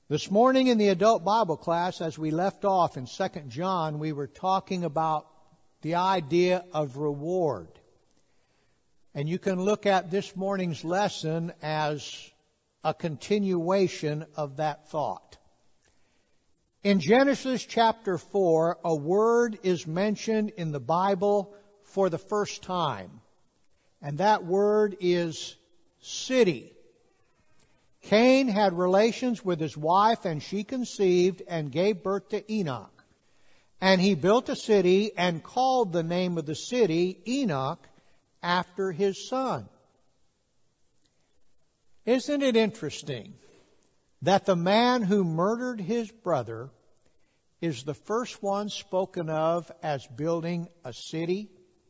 This morning in the adult Bible class, as we left off in 2 John, we were talking about the idea of reward. And you can look at this morning's lesson as a continuation of that thought. In Genesis chapter 4, a word is mentioned in the Bible for the first time. And that word is city. Cain had relations with his wife, and she conceived and gave birth to Enoch. And he built a city and called the name of the city Enoch after his son. Isn't it interesting that the man who murdered his brother is the first one spoken of as building a city?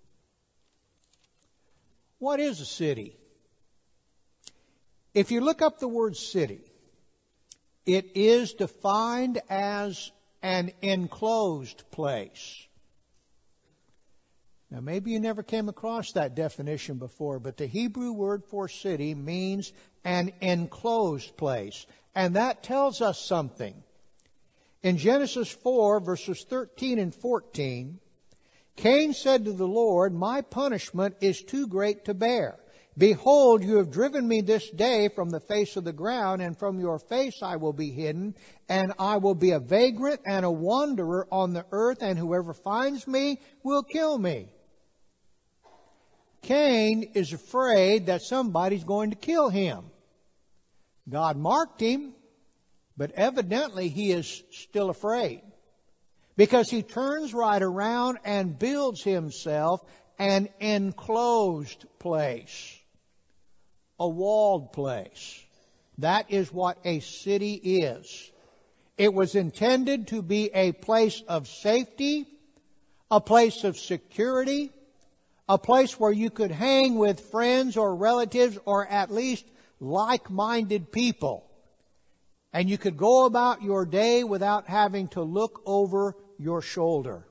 What is a city? If you look up the word city, it is defined as an enclosed place. Now, maybe you never came across that definition before, but the Hebrew word for city means an enclosed place. And that tells us something. In Genesis 4, verses 13 and 14, Cain said to the Lord, "My punishment is too great to bear. Behold, you have driven me this day from the face of the ground, and from your face I will be hidden, and I will be a vagrant and a wanderer on the earth, and whoever finds me will kill me." Cain is afraid that somebody's going to kill him. God marked him, but evidently he is still afraid, because he turns right around and builds himself an enclosed place. A walled place. That is what a city is. It was intended to be a place of safety, a place of security, a place where you could hang with friends or relatives or at least like-minded people. And you could go about your day without having to look over your shoulder.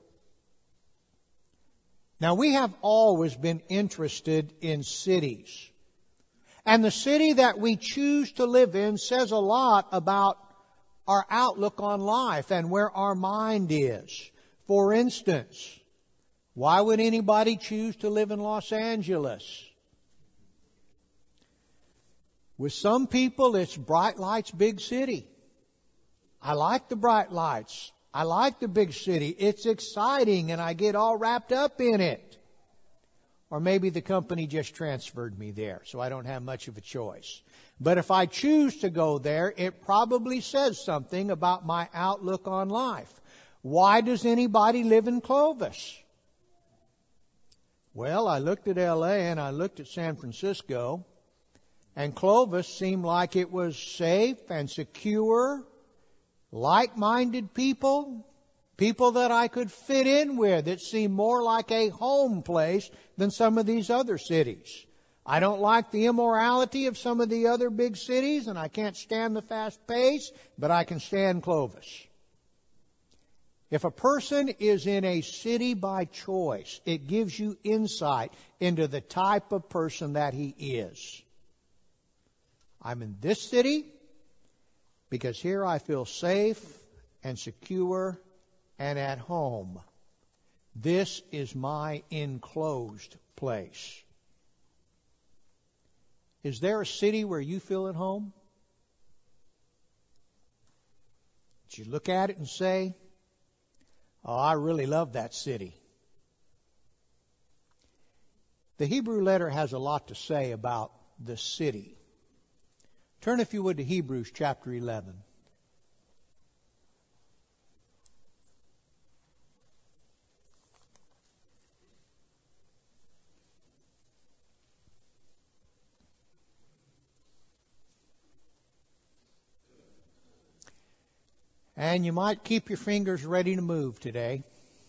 Now, we have always been interested in cities. And the city that we choose to live in says a lot about our outlook on life and where our mind is. For instance, why would anybody choose to live in Los Angeles? With some people, it's bright lights, big city. I like the bright lights. I like the big city. It's exciting and I get all wrapped up in it. Or maybe the company just transferred me there, so I don't have much of a choice. But if I choose to go there, it probably says something about my outlook on life. Why does anybody live in Clovis? Well, I looked at LA and I looked at San Francisco, and Clovis seemed like it was safe and secure, like-minded people. People that I could fit in with. It seemed more like a home place than some of these other cities. I don't like the immorality of some of the other big cities, and I can't stand the fast pace, but I can stand Clovis. If a person is in a city by choice, it gives you insight into the type of person that he is. I'm in this city because here I feel safe and secure and at home. This is my enclosed place. Is there a city where you feel at home? Did you look at it and say, "Oh, I really love that city"? The Hebrew letter has a lot to say about the city. Turn, if you would, to Hebrews chapter 11. And you might keep your fingers ready to move today.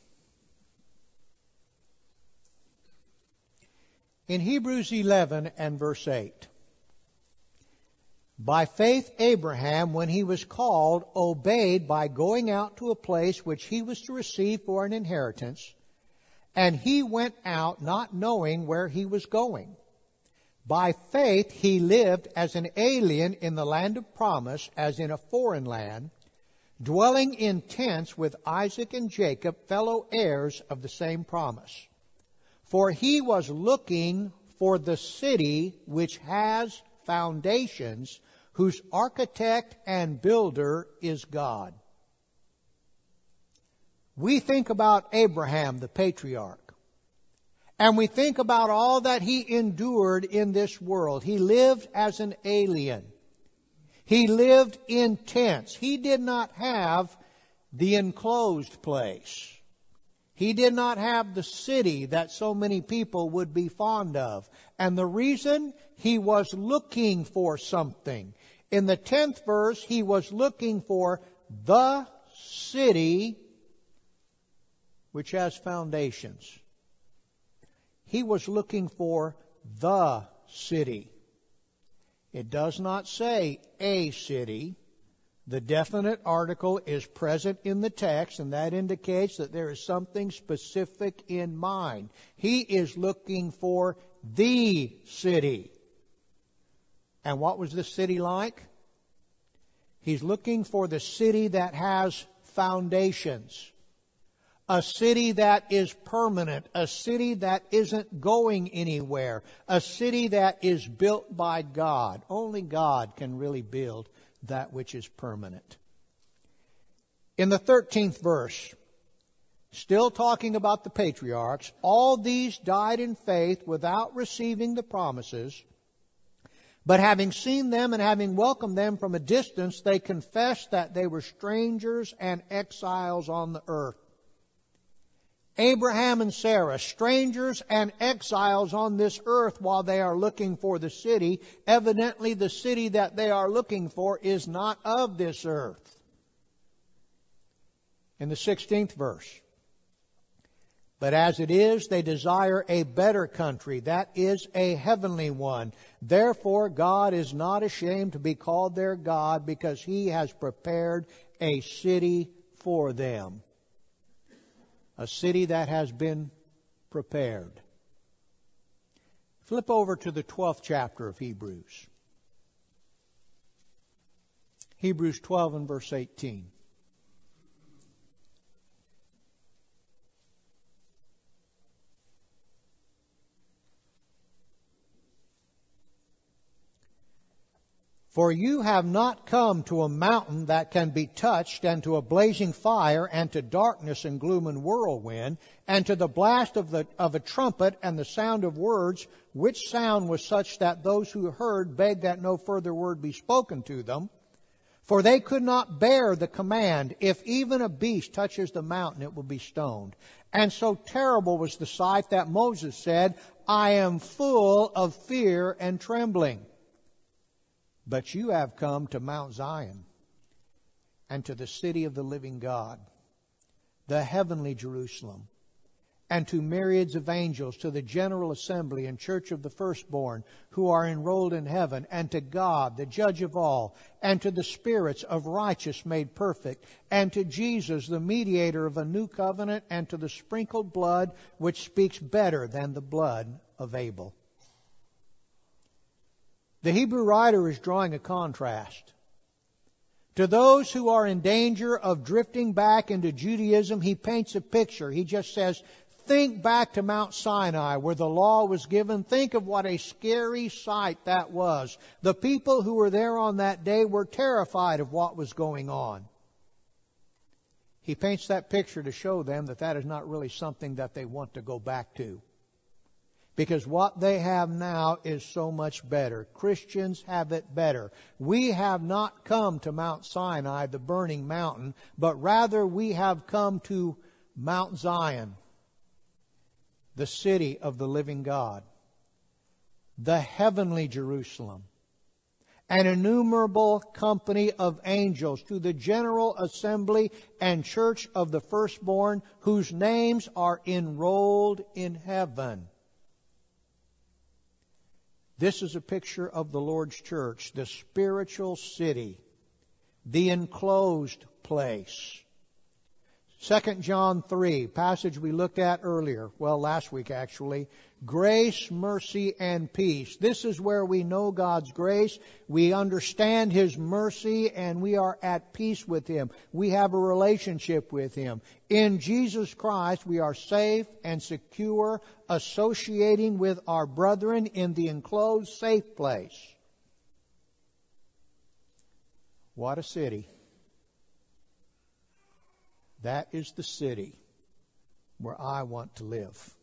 In Hebrews 11 and verse 8, "By faith Abraham, when he was called, obeyed by going out to a place which he was to receive for an inheritance, and he went out not knowing where he was going. By faith he lived as an alien in the land of promise, as in a foreign land, dwelling in tents with Isaac and Jacob, fellow heirs of the same promise. For he was looking for the city which has foundations, whose architect and builder is God. We think about Abraham, the patriarch. And we think about all that he endured in this world. He lived as an alien. He lived in tents. He did not have the enclosed place. He did not have the city that so many people would be fond of. And the reason, he was looking for something. In the 10th verse, he was looking for the city which has foundations. He was looking for the city. It does not say a city. The definite article is present in the text, and that indicates that there is something specific in mind. He is looking for the city. And what was this city like? He's looking for the city that has foundations. A city that is permanent. A city that isn't going anywhere. A city that is built by God. Only God can really build that which is permanent. In the 13th verse, still talking about the patriarchs, all these died in faith without receiving the promises, but having seen them and having welcomed them from a distance, they confessed that they were strangers and exiles on the earth. Abraham and Sarah, strangers and exiles on this earth while they are looking for the city. Evidently, the city that they are looking for is not of this earth. In the 16th verse, but as it is, they desire a better country, that is a heavenly one. Therefore, God is not ashamed to be called their God, because He has prepared a city for them. A city that has been prepared. Flip over to the 12th chapter of Hebrews. Hebrews 12 and verse 18. For you have not come to a mountain that can be touched, and to a blazing fire, and to darkness and gloom and whirlwind, and to the blast of a trumpet and the sound of words, which sound was such that those who heard begged that no further word be spoken to them. For they could not bear the command, if even a beast touches the mountain, it will be stoned. And so terrible was the sight that Moses said, I am full of fear and trembling. But you have come to Mount Zion, and to the city of the living God, the heavenly Jerusalem, and to myriads of angels, to the general assembly and church of the firstborn who are enrolled in heaven, and to God, the judge of all, and to the spirits of righteous made perfect, and to Jesus, the mediator of a new covenant, and to the sprinkled blood which speaks better than the blood of Abel. The Hebrew writer is drawing a contrast. To those who are in danger of drifting back into Judaism, he paints a picture. He just says, think back to Mount Sinai where the law was given. Think of what a scary sight that was. The people who were there on that day were terrified of what was going on. He paints that picture to show them that that is not really something that they want to go back to. Because what they have now is so much better. Christians have it better. We have not come to Mount Sinai, the burning mountain, but rather we have come to Mount Zion, the city of the living God, the heavenly Jerusalem, an innumerable company of angels, to the general assembly and church of the firstborn, whose names are enrolled in heaven. This is a picture of the Lord's church, the spiritual city, the enclosed place. 2 John 3, passage we looked at earlier, well, last week actually. Grace, mercy, and peace. This is where we know God's grace. We understand His mercy, and we are at peace with Him. We have a relationship with Him. In Jesus Christ, we are safe and secure, associating with our brethren in the enclosed safe place. What a city. That is the city where I want to live.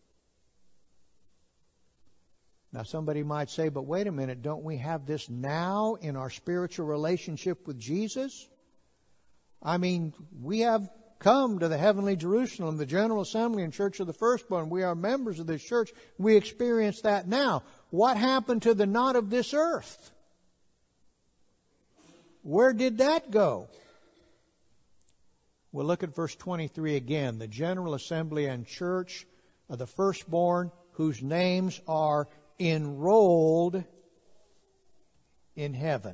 Now somebody might say, but wait a minute, don't we have this now in our spiritual relationship with Jesus? I mean, we have come to the heavenly Jerusalem, the General Assembly and Church of the Firstborn. We are members of this church. We experience that now. What happened to the not of this earth? Where did that go? We'll look at verse 23 again. The General Assembly and Church of the Firstborn, whose names are enrolled in heaven.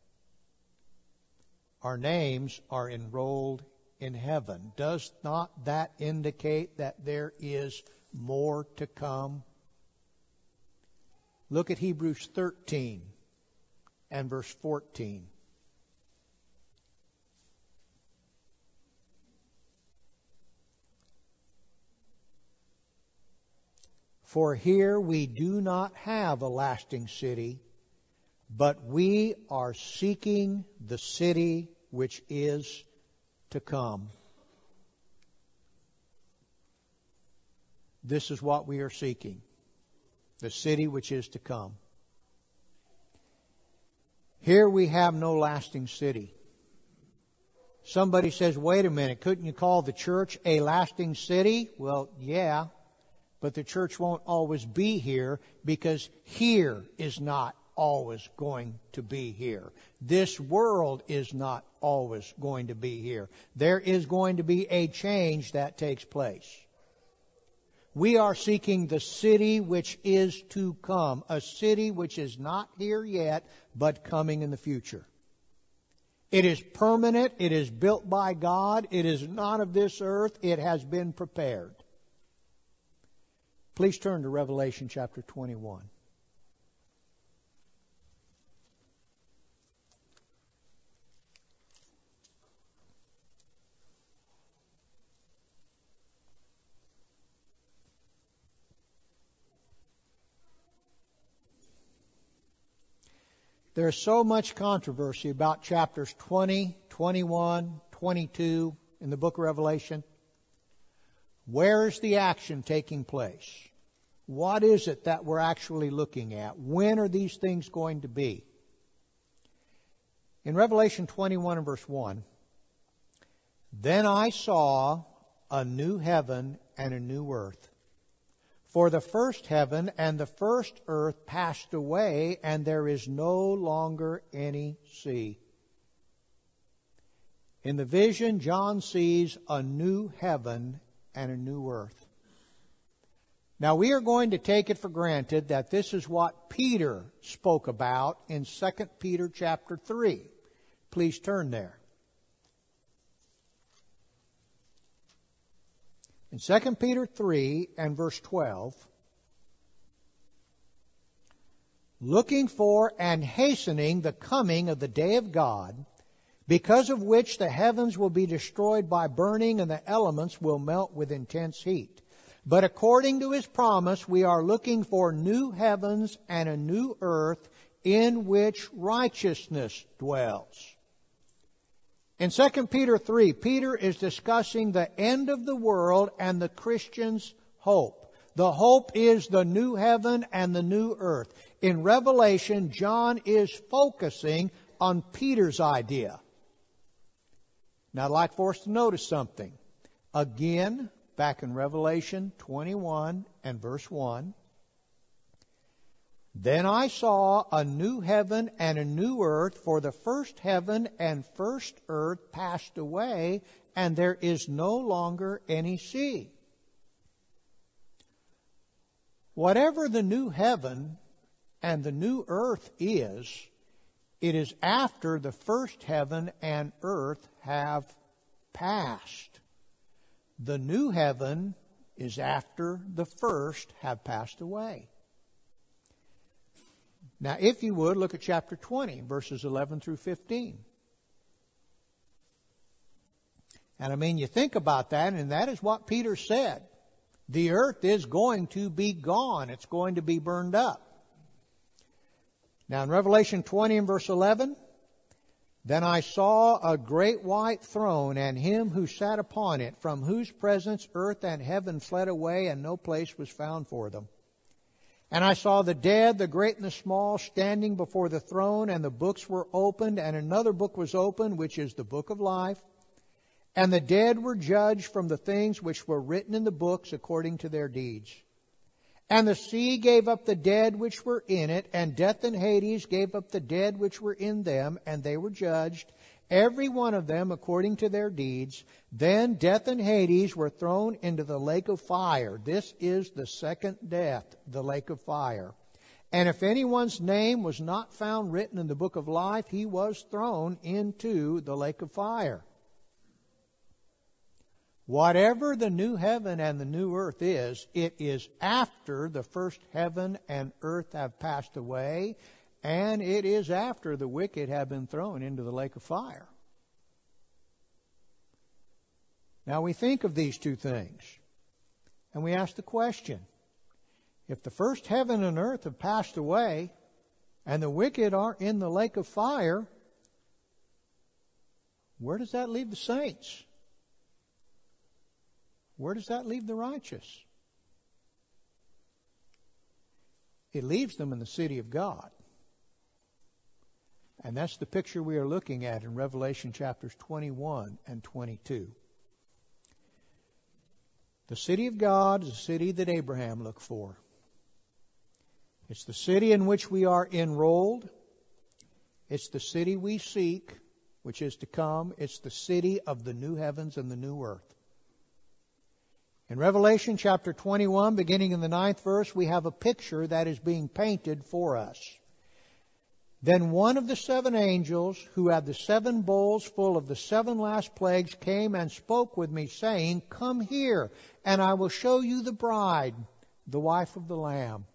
Our names are enrolled in heaven. Does not that indicate that there is more to come? Look at Hebrews 13 and verse 14. For here we do not have a lasting city, but we are seeking the city which is to come. This is what we are seeking, the city which is to come. Here we have no lasting city. Somebody says, wait a minute, couldn't you call the church a lasting city? Well, yeah. But the church won't always be here because here is not always going to be here. This world is not always going to be here. There is going to be a change that takes place. We are seeking the city which is to come, a city which is not here yet, but coming in the future. It is permanent. It is built by God. It is not of this earth. It has been prepared. Please turn to Revelation chapter 21. There's so much controversy about chapters 20, 21, 22 in the book of Revelation. Where is the action taking place? What is it that we're actually looking at? When are these things going to be? In Revelation 21 and verse 1, then I saw a new heaven and a new earth. For the first heaven and the first earth passed away, and there is no longer any sea. In the vision, John sees a new heaven and a new earth. Now we are going to take it for granted that this is what Peter spoke about in 2 Peter chapter 3. Please turn there. In 2 Peter 3 and verse 12, looking for and hastening the coming of the day of God, because of which the heavens will be destroyed by burning and the elements will melt with intense heat. But according to His promise, we are looking for new heavens and a new earth in which righteousness dwells. In 2 Peter 3, Peter is discussing the end of the world and the Christian's hope. The hope is the new heaven and the new earth. In Revelation, John is focusing on Peter's idea. Now I'd like for us to notice something. Again, back in Revelation 21 and verse 1, then I saw a new heaven and a new earth, for the first heaven and first earth passed away, and there is no longer any sea. Whatever the new heaven and the new earth is, it is after the first heaven and earth have passed. The new heaven is after the first have passed away. Now, if you would, look at chapter 20, verses 11 through 15. And I mean, you think about that, and that is what Peter said. The earth is going to be gone. It's going to be burned up. Now, in Revelation 20 and verse 11, then I saw a great white throne and him who sat upon it, from whose presence earth and heaven fled away, and no place was found for them. And I saw the dead, the great and the small, standing before the throne, and the books were opened, and another book was opened, which is the book of life. And the dead were judged from the things which were written in the books according to their deeds. And the sea gave up the dead which were in it, and death and Hades gave up the dead which were in them, and they were judged, every one of them according to their deeds. Then death and Hades were thrown into the lake of fire. This is the second death, the lake of fire. And if anyone's name was not found written in the book of life, he was thrown into the lake of fire. Whatever the new heaven and the new earth is, it is after the first heaven and earth have passed away, and it is after the wicked have been thrown into the lake of fire. Now we think of these two things, and we ask the question, if the first heaven and earth have passed away, and the wicked are in the lake of fire, where does that leave the saints? Where does that leave the righteous? It leaves them in the city of God. And that's the picture we are looking at in Revelation chapters 21 and 22. The city of God is the city that Abraham looked for. It's the city in which we are enrolled. It's the city we seek, which is to come. It's the city of the new heavens and the new earth. In Revelation chapter 21, beginning in the 9th verse, we have a picture that is being painted for us. Then one of the 7 angels, who had the 7 bowls full of the 7 last plagues, came and spoke with me, saying, Come here, and I will show you the bride, the wife of the Lamb.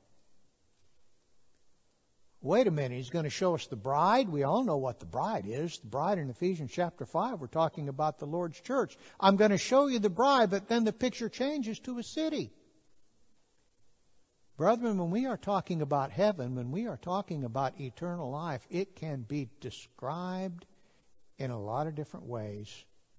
Wait a minute, he's going to show us the bride? We all know what the bride is. The bride in Ephesians chapter 5, we're talking about the Lord's church. I'm going to show you the bride, but then the picture changes to a city. Brethren, when we are talking about heaven, when we are talking about eternal life, it can be described in a lot of different ways.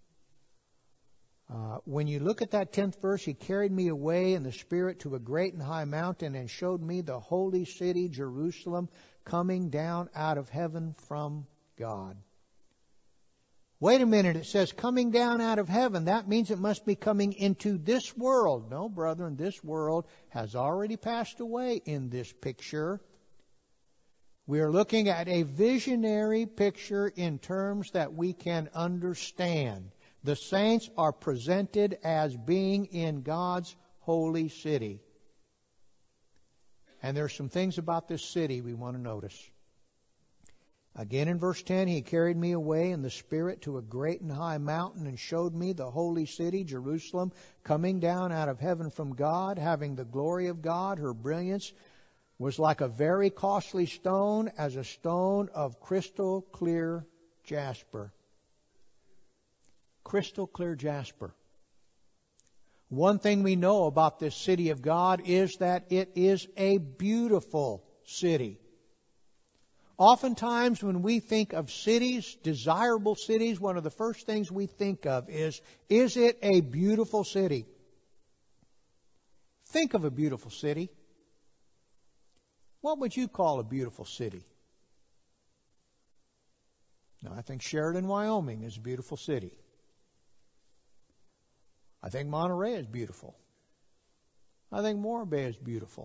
When you look at that 10th verse, he carried me away in the Spirit to a great and high mountain and showed me the holy city, Jerusalem, coming down out of heaven from God. Wait a minute, it says coming down out of heaven. That means it must be coming into this world. No, brethren, this world has already passed away in this picture. We are looking at a visionary picture in terms that we can understand. The saints are presented as being in God's holy city. And there are some things about this city we want to notice. Again in verse 10, he carried me away in the Spirit to a great and high mountain and showed me the holy city, Jerusalem, coming down out of heaven from God, having the glory of God. Her brilliance was like a very costly stone, as a stone of crystal clear jasper. Crystal clear jasper. One thing we know about this city of God is that it is a beautiful city. Oftentimes when we think of cities, desirable cities, one of the first things we think of is it a beautiful city? Think of a beautiful city. What would you call a beautiful city? Now, I think Sheridan, Wyoming is a beautiful city. I think Monterey is beautiful. I think Morro Bay is beautiful.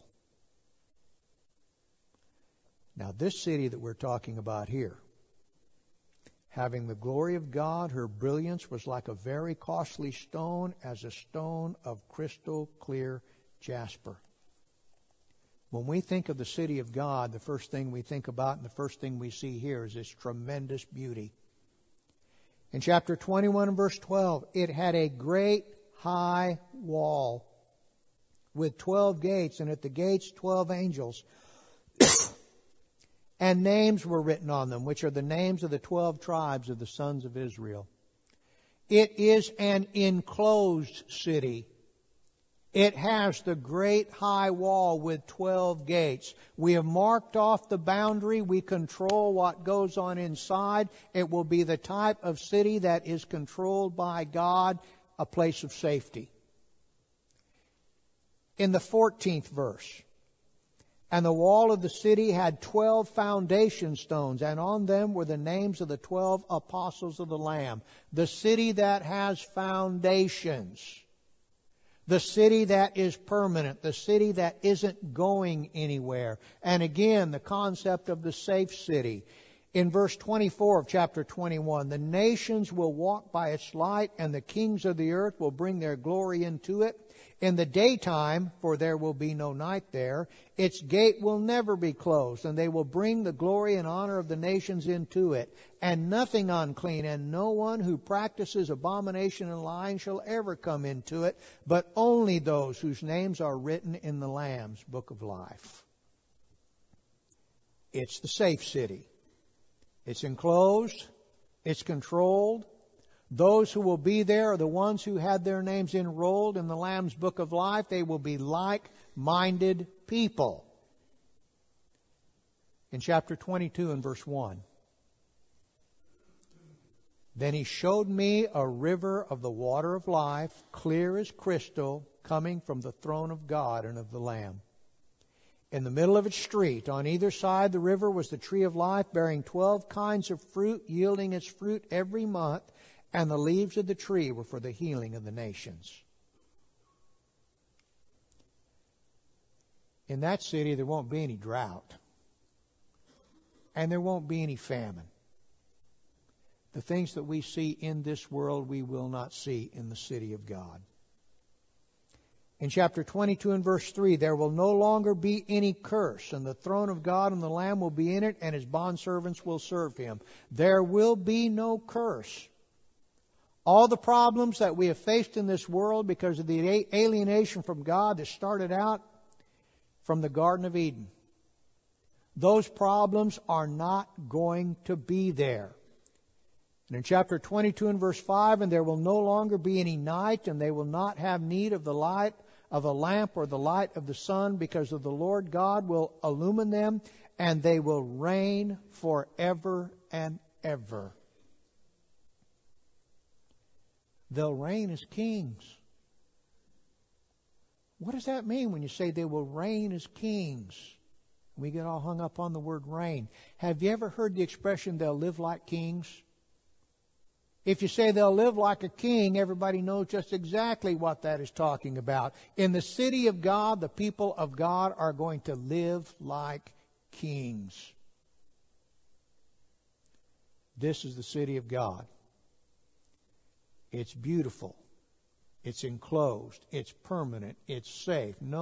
Now, this city that we're talking about here, having the glory of God, her brilliance was like a very costly stone, as a stone of crystal clear jasper. When we think of the city of God, the first thing we think about and the first thing we see here is its tremendous beauty. In chapter 21 and verse 12, it had a great high wall with 12 gates, and at the gates 12 angels. And names were written on them, which are the names of the 12 tribes of the sons of Israel. It is an enclosed city. It has the great high wall with 12 gates. We have marked off the boundary. We control what goes on inside. It will be the type of city that is controlled by God, a place of safety. In the 14th verse, and the wall of the city had 12 foundation stones, and on them were the names of the 12 apostles of the Lamb. The city that has foundations. The city that is permanent. The city that isn't going anywhere. And again, the concept of the safe city. In verse 24 of chapter 21, the nations will walk by its light, and the kings of the earth will bring their glory into it. In the daytime, for there will be no night there, its gate will never be closed, and they will bring the glory and honor of the nations into it. And nothing unclean, and no one who practices abomination and lying shall ever come into it, but only those whose names are written in the Lamb's book of life. It's the safe city. It's enclosed. It's controlled. Those who will be there are the ones who had their names enrolled in the Lamb's book of life. They will be like-minded people. In chapter 22 and verse 1. Then he showed me a river of the water of life, clear as crystal, coming from the throne of God and of the Lamb. In the middle of its street, on either side the river, was the tree of life, bearing 12 kinds of fruit, yielding its fruit every month. And the leaves of the tree were for the healing of the nations. In that city, there won't be any drought. And there won't be any famine. The things that we see in this world, we will not see in the city of God. In chapter 22 and verse 3, there will no longer be any curse, and the throne of God and the Lamb will be in it, and his bondservants will serve him. There will be no curse. All the problems that we have faced in this world because of the alienation from God that started out from the Garden of Eden, those problems are not going to be there. And in chapter 22 and verse 5, and there will no longer be any night, and they will not have need of the light of a lamp or the light of the sun, because of the Lord God will illumine them, and they will reign forever and ever. They'll reign as kings. What does that mean when you say they will reign as kings? We get all hung up on the word reign. Have you ever heard the expression, they'll live like kings? If you say they'll live like a king, everybody knows just exactly what that is talking about. In the city of God, the people of God are going to live like kings. This is the city of God. It's beautiful. It's enclosed. It's permanent. It's safe. No